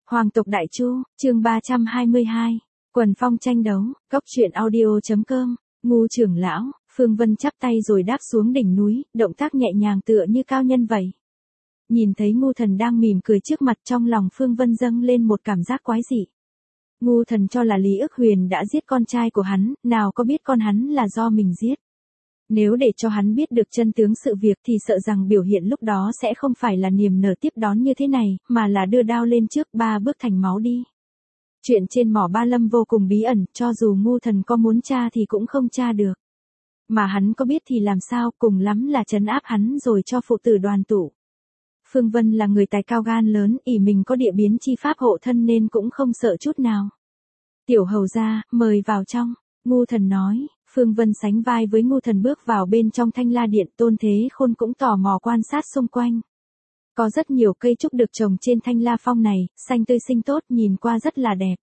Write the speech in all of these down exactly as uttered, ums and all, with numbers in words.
Hoàng tộc Đại Chu, chương ba trăm hai mươi hai, Quần phong tranh đấu, cốc truyện audio.com, Ngu trưởng lão, Phương Vân chắp tay rồi đáp xuống đỉnh núi, động tác nhẹ nhàng tựa như cao nhân vậy. Nhìn thấy Ngu Thần đang mỉm cười trước mặt, trong lòng Phương Vân dâng lên một cảm giác quái dị. Ngu Thần cho là Lý Ức Huyền đã giết con trai của hắn, nào có biết con hắn là do mình giết. Nếu để cho hắn biết được chân tướng sự việc thì sợ rằng biểu hiện lúc đó sẽ không phải là niềm nở tiếp đón như thế này, mà là đưa đao lên trước ba bước thành máu đi. Chuyện trên mỏ Ba Lâm vô cùng bí ẩn, cho dù Ngu Thần có muốn tra thì cũng không tra được. Mà hắn có biết thì làm sao, cùng lắm là trấn áp hắn rồi cho phụ tử đoàn tụ. Phương Vân là người tài cao gan lớn, ỷ mình có địa biến chi pháp hộ thân nên cũng không sợ chút nào. Tiểu hầu gia, mời vào trong, Ngu Thần nói. Phương Vân sánh vai với Ngu Thần bước vào bên trong Thanh La Điện, Tôn Thế Khôn cũng tò mò quan sát xung quanh. Có rất nhiều cây trúc được trồng trên Thanh La Phong này, xanh tươi xinh tốt, nhìn qua rất là đẹp.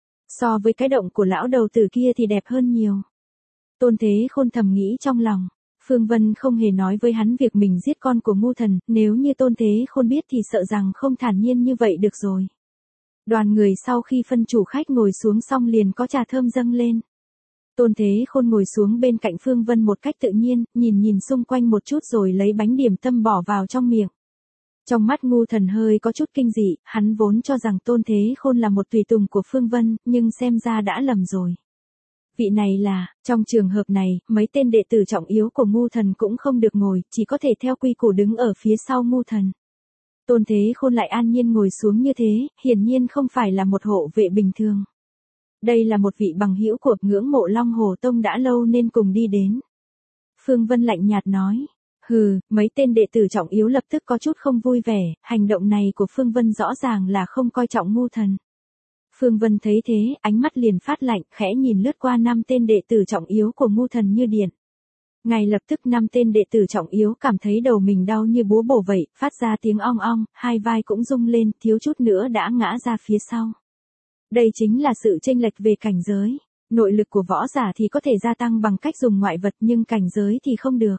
So với cái động của lão đầu tử kia thì đẹp hơn nhiều. Tôn Thế Khôn thầm nghĩ trong lòng. Phương Vân không hề nói với hắn việc mình giết con của Ngu Thần, nếu như Tôn Thế Khôn biết thì sợ rằng không thản nhiên như vậy được rồi. Đoàn người sau khi phân chủ khách ngồi xuống xong liền có trà thơm dâng lên. Tôn Thế Khôn ngồi xuống bên cạnh Phương Vân một cách tự nhiên, nhìn nhìn xung quanh một chút rồi lấy bánh điểm tâm bỏ vào trong miệng. Trong mắt Ngu Thần hơi có chút kinh dị, hắn vốn cho rằng Tôn Thế Khôn là một tùy tùng của Phương Vân, nhưng xem ra đã lầm rồi. Vị này là, trong trường hợp này, mấy tên đệ tử trọng yếu của Ngu Thần cũng không được ngồi, chỉ có thể theo quy củ đứng ở phía sau Ngu Thần. Tôn Thế Khôn lại an nhiên ngồi xuống như thế, hiển nhiên không phải là một hộ vệ bình thường. Đây là một vị bằng hữu của ngưỡng mộ Long Hồ Tông đã lâu nên cùng đi đến. Phương Vân lạnh nhạt nói. Hừ, mấy tên đệ tử trọng yếu lập tức có chút không vui vẻ, hành động này của Phương Vân rõ ràng là không coi trọng Ngu Thần. Phương Vân thấy thế, ánh mắt liền phát lạnh, khẽ nhìn lướt qua năm tên đệ tử trọng yếu của Ngu Thần như điện. Ngay lập tức năm tên đệ tử trọng yếu cảm thấy đầu mình đau như búa bổ vậy, phát ra tiếng ong ong, hai vai cũng rung lên, thiếu chút nữa đã ngã ra phía sau. Đây chính là sự chênh lệch về cảnh giới. Nội lực của võ giả thì có thể gia tăng bằng cách dùng ngoại vật nhưng cảnh giới thì không được.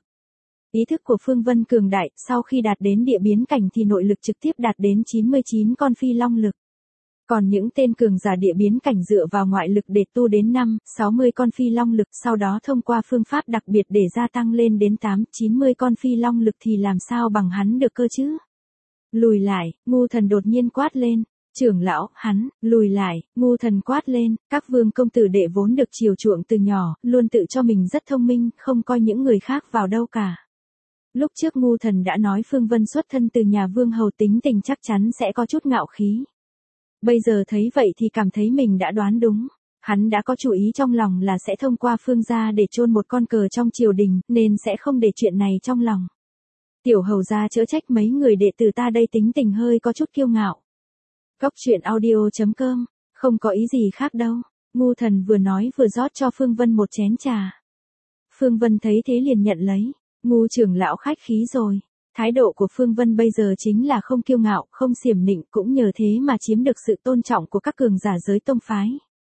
Ý thức của Phương Vân cường đại, sau khi đạt đến địa biến cảnh thì nội lực trực tiếp đạt đến chín mươi chín con phi long lực. Còn những tên cường giả địa biến cảnh dựa vào ngoại lực để tu đến năm, sáu mươi con phi long lực, sau đó thông qua phương pháp đặc biệt để gia tăng lên đến tám, chín mươi con phi long lực thì làm sao bằng hắn được cơ chứ? Lùi lại, Ngu Thần đột nhiên quát lên. Trưởng lão, hắn, lùi lại, Ngu Thần quát lên, các vương công tử đệ vốn được chiều chuộng từ nhỏ, luôn tự cho mình rất thông minh, không coi những người khác vào đâu cả. Lúc trước Ngu Thần đã nói Phương Vân xuất thân từ nhà vương hầu, tính tình chắc chắn sẽ có chút ngạo khí. Bây giờ thấy vậy thì cảm thấy mình đã đoán đúng. Hắn đã có chủ ý trong lòng là sẽ thông qua Phương gia để chôn một con cờ trong triều đình, nên sẽ không để chuyện này trong lòng. Tiểu hầu gia chớ trách mấy người đệ tử ta đây tính tình hơi có chút kiêu ngạo. Cốc truyện audio.com, không có ý gì khác đâu. Ngu Thần vừa nói vừa rót cho Phương Vân một chén trà. Phương Vân thấy thế liền nhận lấy. Ngu trưởng lão khách khí rồi. Thái độ của Phương Vân bây giờ chính là không kiêu ngạo, không xiểm nịnh, cũng nhờ thế mà chiếm được sự tôn trọng của các cường giả giới tông phái.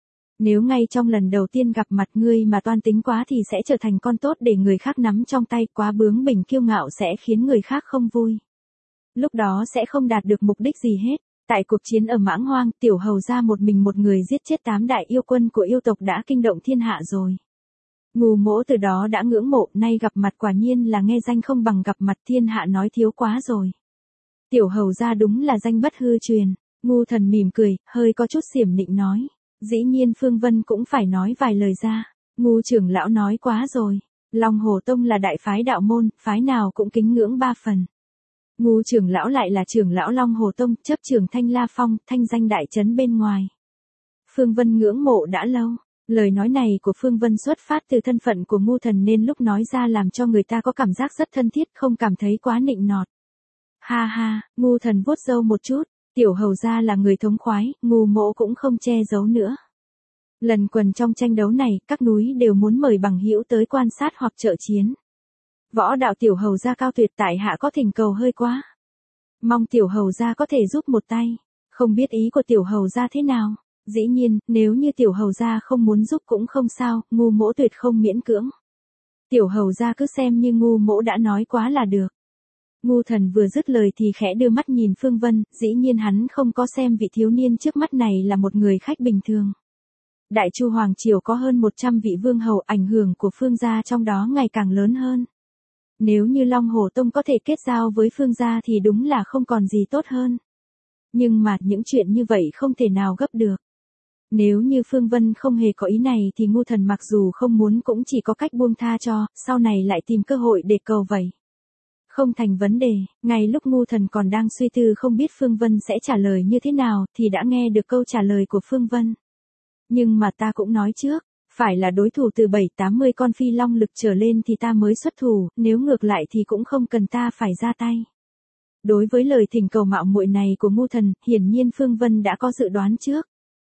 Nếu ngay trong lần đầu tiên gặp mặt ngươi mà toan tính quá thì sẽ trở thành con tốt để người khác nắm trong tay, quá bướng bỉnh kiêu ngạo sẽ khiến người khác không vui. Lúc đó sẽ không đạt được mục đích gì hết. Tại cuộc chiến ở Mãng Hoang, tiểu hầu gia một mình một người giết chết tám đại yêu quân của yêu tộc đã kinh động thiên hạ rồi. Ngu Mỗ từ đó đã ngưỡng mộ, nay gặp mặt quả nhiên là nghe danh không bằng gặp mặt, thiên hạ nói thiếu quá rồi. Tiểu hầu gia đúng là danh bất hư truyền. Ngu Thần mỉm cười, hơi có chút xiểm nịnh nói. Dĩ nhiên Phương Vân cũng phải nói vài lời ra. Ngu trưởng lão nói quá rồi. Long Hồ Tông là đại phái đạo môn, phái nào cũng kính ngưỡng ba phần. Ngu trưởng lão lại là trưởng lão Long Hồ Tông, chấp trưởng Thanh La Phong, thanh danh đại trấn bên ngoài. Phương Vân ngưỡng mộ đã lâu. Lời nói này của Phương Vân xuất phát từ thân phận của Ngu Thần nên lúc nói ra làm cho người ta có cảm giác rất thân thiết, không cảm thấy quá nịnh nọt. Ha ha, Ngu Thần vuốt râu một chút, tiểu hầu gia là người thống khoái, Ngu Mỗ cũng không che giấu nữa. Lần quần trong tranh đấu này, các núi đều muốn mời bằng hữu tới quan sát hoặc trợ chiến. Võ đạo tiểu hầu gia cao tuyệt, tại hạ có thỉnh cầu hơi quá. Mong tiểu hầu gia có thể giúp một tay. Không biết ý của tiểu hầu gia thế nào. Dĩ nhiên, nếu như tiểu hầu gia không muốn giúp cũng không sao, Ngu Mỗ tuyệt không miễn cưỡng. Tiểu hầu gia cứ xem như Ngu Mỗ đã nói quá là được. Ngu Thần vừa dứt lời thì khẽ đưa mắt nhìn Phương Vân, dĩ nhiên hắn không có xem vị thiếu niên trước mắt này là một người khách bình thường. Đại Chu Hoàng Triều có hơn một trăm vị vương hầu, ảnh hưởng của Phương gia trong đó ngày càng lớn hơn. Nếu như Long Hổ Tông có thể kết giao với Phương gia thì đúng là không còn gì tốt hơn. Nhưng mà những chuyện như vậy không thể nào gấp được. Nếu như Phương Vân không hề có ý này thì Ngu Thần mặc dù không muốn cũng chỉ có cách buông tha cho, sau này lại tìm cơ hội để cầu vậy. Không thành vấn đề, ngay lúc Ngu Thần còn đang suy tư không biết Phương Vân sẽ trả lời như thế nào thì đã nghe được câu trả lời của Phương Vân. Nhưng mà ta cũng nói trước, phải là đối thủ từ bảy tám mươi con phi long lực trở lên thì ta mới xuất thủ, nếu ngược lại thì cũng không cần ta phải ra tay. Đối với lời thỉnh cầu mạo muội này của Ngu Thần, hiển nhiên Phương Vân đã có dự đoán trước.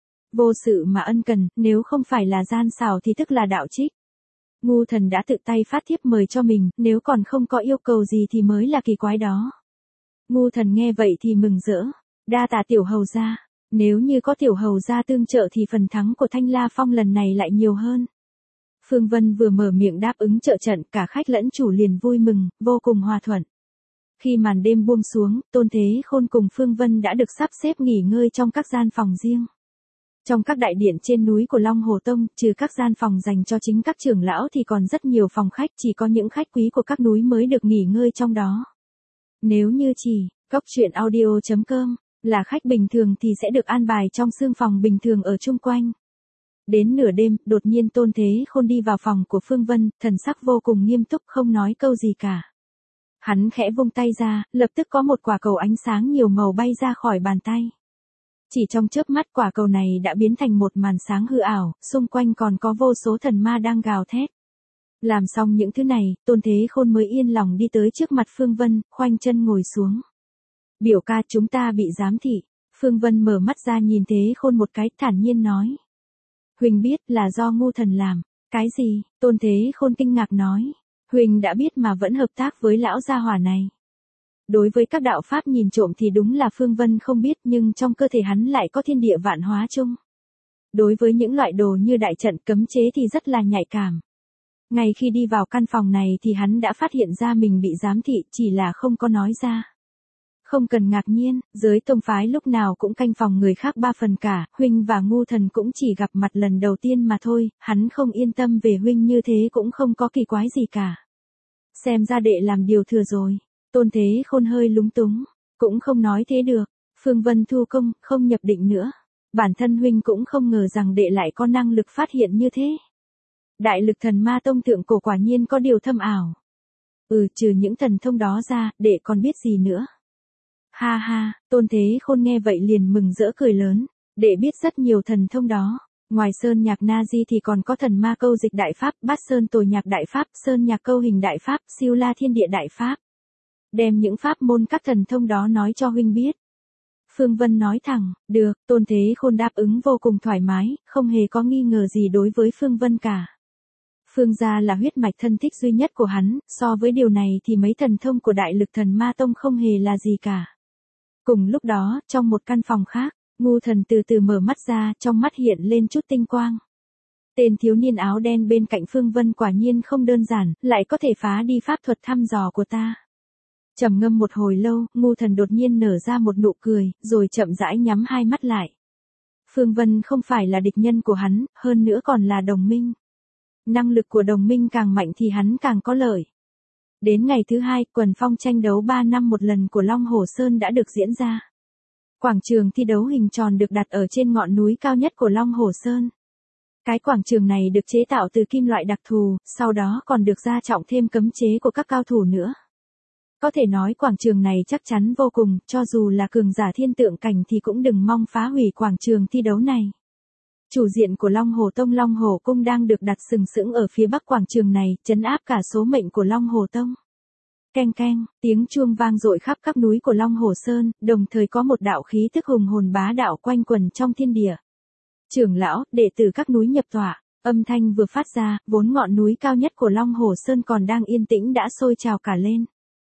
Vô sự mà ân cần, nếu không phải là gian xảo thì tức là đạo trích. Ngu Thần đã tự tay phát thiếp mời cho mình, nếu còn không có yêu cầu gì thì mới là kỳ quái đó. Ngu Thần nghe vậy thì mừng rỡ, đa tạ tiểu hầu gia, nếu như có tiểu hầu gia tương trợ thì phần thắng của Thanh La Phong lần này lại nhiều hơn. Phương Vân vừa mở miệng đáp ứng trợ trận, cả khách lẫn chủ liền vui mừng, vô cùng hòa thuận. Khi màn đêm buông xuống, Tôn Thế Khôn cùng Phương Vân đã được sắp xếp nghỉ ngơi trong các gian phòng riêng. Trong các đại điện trên núi của Long Hổ Tông, trừ các gian phòng dành cho chính các trưởng lão thì còn rất nhiều phòng khách, chỉ có những khách quý của các núi mới được nghỉ ngơi trong đó. Nếu như chỉ, cốc truyện audio chấm com, là khách bình thường thì sẽ được an bài trong xương phòng bình thường ở chung quanh. Đến nửa đêm, đột nhiên Tôn Thế Khôn đi vào phòng của Phương Vân, thần sắc vô cùng nghiêm túc không nói câu gì cả. Hắn khẽ vung tay ra, lập tức có một quả cầu ánh sáng nhiều màu bay ra khỏi bàn tay. Chỉ trong chớp mắt quả cầu này đã biến thành một màn sáng hư ảo, xung quanh còn có vô số thần ma đang gào thét. Làm xong những thứ này, Tôn Thế Khôn mới yên lòng đi tới trước mặt Phương Vân, khoanh chân ngồi xuống. Biểu ca, chúng ta bị giám thị. Phương Vân mở mắt ra nhìn Thế Khôn một cái, thản nhiên nói. Huỳnh biết là do Ngu Thần làm. Cái gì? Tôn Thế Khôn kinh ngạc nói. Huỳnh đã biết mà vẫn hợp tác với lão gia hỏa này. Đối với các đạo pháp nhìn trộm thì đúng là Phương Vân không biết, nhưng trong cơ thể hắn lại có thiên địa vạn hóa chung. Đối với những loại đồ như đại trận cấm chế thì rất là nhạy cảm. Ngay khi đi vào căn phòng này thì hắn đã phát hiện ra mình bị giám thị, chỉ là không có nói ra. Không cần ngạc nhiên, giới tông phái lúc nào cũng canh phòng người khác ba phần cả, huynh và Ngu Thần cũng chỉ gặp mặt lần đầu tiên mà thôi, hắn không yên tâm về huynh như thế cũng không có kỳ quái gì cả. Xem ra đệ làm điều thừa rồi. Tôn Thế Khôn hơi lúng túng, cũng không nói thế được. Phương Vân thu công, không nhập định nữa. Bản thân huynh cũng không ngờ rằng đệ lại có năng lực phát hiện như thế. Đại lực thần ma tông thượng cổ quả nhiên có điều thâm ảo. Ừ, trừ những thần thông đó ra, đệ còn biết gì nữa. Ha ha, Tôn Thế Khôn nghe vậy liền mừng rỡ cười lớn. Đệ biết rất nhiều thần thông đó. Ngoài Sơn Nhạc Na Di thì còn có thần ma câu dịch đại pháp, Bát Sơn Tồi Nhạc đại pháp, Sơn Nhạc câu hình đại pháp, Siêu La Thiên Địa đại pháp. Đem những pháp môn các thần thông đó nói cho huynh biết. Phương Vân nói thẳng, được, Tôn Thế Khôn đáp ứng vô cùng thoải mái, không hề có nghi ngờ gì đối với Phương Vân cả. Phương gia là huyết mạch thân thích duy nhất của hắn, so với điều này thì mấy thần thông của Đại Lực Thần Ma Tông không hề là gì cả. Cùng lúc đó, trong một căn phòng khác, Ngu Thần từ từ mở mắt ra, trong mắt hiện lên chút tinh quang. Tên thiếu niên áo đen bên cạnh Phương Vân quả nhiên không đơn giản, lại có thể phá đi pháp thuật thăm dò của ta. Trầm ngâm một hồi lâu, Ngu Thần đột nhiên nở ra một nụ cười, rồi chậm rãi nhắm hai mắt lại. Phương Vân không phải là địch nhân của hắn, hơn nữa còn là đồng minh. Năng lực của đồng minh càng mạnh thì hắn càng có lợi. Đến ngày thứ hai, quần phong tranh đấu ba năm một lần của Long Hổ Sơn đã được diễn ra. Quảng trường thi đấu hình tròn được đặt ở trên ngọn núi cao nhất của Long Hổ Sơn. Cái quảng trường này được chế tạo từ kim loại đặc thù, sau đó còn được gia trọng thêm cấm chế của các cao thủ nữa. Có thể nói quảng trường này chắc chắn vô cùng, cho dù là cường giả thiên tượng cảnh thì cũng đừng mong phá hủy quảng trường thi đấu này. Chủ diện của Long Hổ Tông Long Hổ Cung đang được đặt sừng sững ở phía bắc quảng trường này, trấn áp cả số mệnh của Long Hổ Tông. Keng keng, tiếng chuông vang dội khắp các núi của Long Hổ Sơn, đồng thời có một đạo khí tức hùng hồn bá đạo quanh quần trong thiên địa. Trưởng lão, đệ tử các núi nhập tọa, âm thanh vừa phát ra, vốn ngọn núi cao nhất của Long Hổ Sơn còn đang yên tĩnh đã sôi trào cả lên.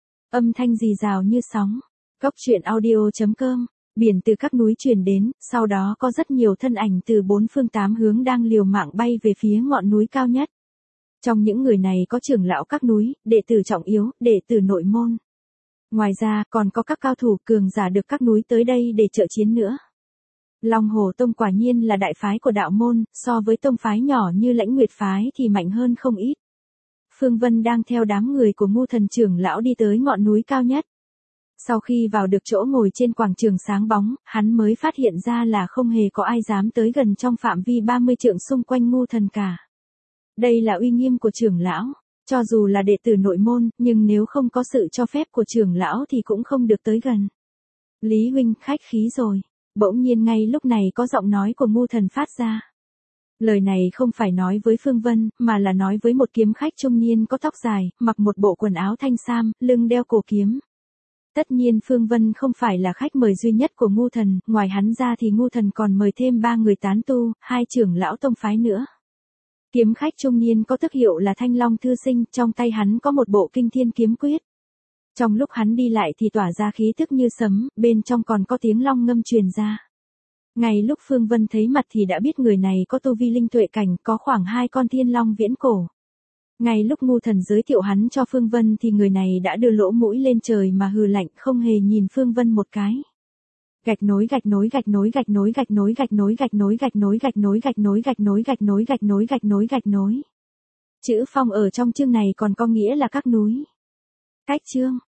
Âm thanh rì rào như sóng. Cốc truyện audio chấm com, biển từ các núi truyền đến, sau đó có rất nhiều thân ảnh từ bốn phương tám hướng đang liều mạng bay về phía ngọn núi cao nhất. Trong những người này có trưởng lão các núi, đệ tử trọng yếu, đệ tử nội môn. Ngoài ra, còn có các cao thủ cường giả được các núi tới đây để trợ chiến nữa. Long Hồ Tông quả nhiên là đại phái của đạo môn, so với tông phái nhỏ như Lãnh Nguyệt phái thì mạnh hơn không ít. Phương Vân đang theo đám người của Ngu Thần trưởng lão đi tới ngọn núi cao nhất. Sau khi vào được chỗ ngồi trên quảng trường sáng bóng, hắn mới phát hiện ra là không hề có ai dám tới gần trong phạm vi ba mươi trượng xung quanh Ngu Thần cả. Đây là uy nghiêm của trưởng lão, cho dù là đệ tử nội môn, nhưng nếu không có sự cho phép của trưởng lão thì cũng không được tới gần. Lý huynh khách khí rồi. Bỗng nhiên ngay lúc này có giọng nói của Ngu Thần phát ra. Lời này không phải nói với Phương Vân, mà là nói với một kiếm khách trung niên có tóc dài, mặc một bộ quần áo thanh sam, lưng đeo cổ kiếm. Tất nhiên Phương Vân không phải là khách mời duy nhất của Ngu Thần, ngoài hắn ra thì Ngu Thần còn mời thêm ba người tán tu, hai trưởng lão tông phái nữa. Kiếm khách trung niên có tước hiệu là Thanh Long Thư Sinh, trong tay hắn có một bộ Kinh Thiên Kiếm Quyết. Trong lúc hắn đi lại thì tỏa ra khí tức như sấm, bên trong còn có tiếng long ngâm truyền ra. Ngay lúc Phương Vân thấy mặt thì đã biết người này có tu vi linh tuệ cảnh, có khoảng hai con thiên long viễn cổ. Ngay lúc Ngu Thần giới thiệu hắn cho Phương Vân thì người này đã đưa lỗ mũi lên trời mà hừ lạnh, không hề nhìn Phương Vân một cái. Gạch nối gạch nối gạch nối gạch nối gạch nối gạch nối gạch nối gạch nối gạch nối gạch nối gạch nối gạch nối gạch nối gạch nối gạch nối. Chữ phong ở trong chương này còn có nghĩa là các núi. Cách chương